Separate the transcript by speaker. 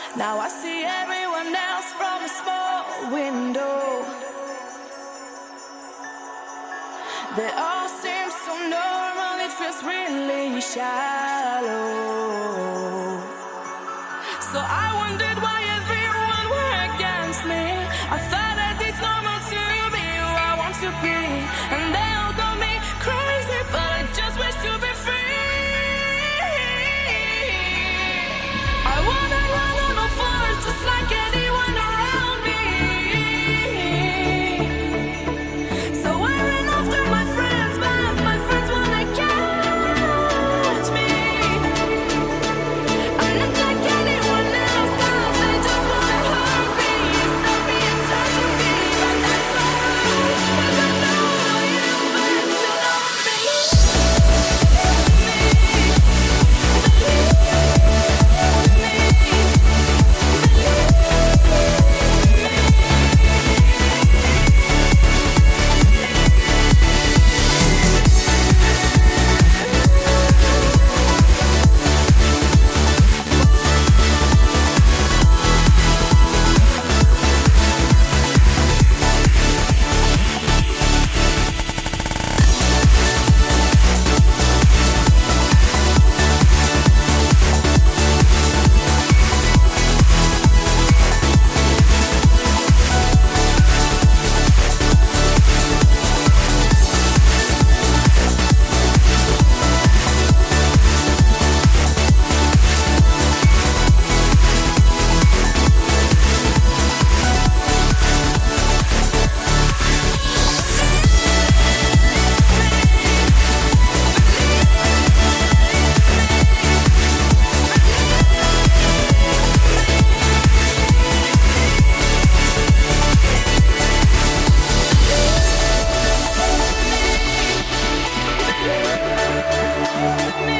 Speaker 1: Now I see everyone else from a small window. They all seem so normal, it feels really shallow. So I wondered why everyone were against me. I thought that it's normal to be who I want to be, and they all got me crazy, but I just wish to be free. I wanna run on all fours just like anyone around me. So I ran after my friends, but my friends wanna catch me. I'm not like anyone else, 'cause they just wanna hurt me. Stop being touch of me, but that's alright, 'cause I know you best to know me. Me.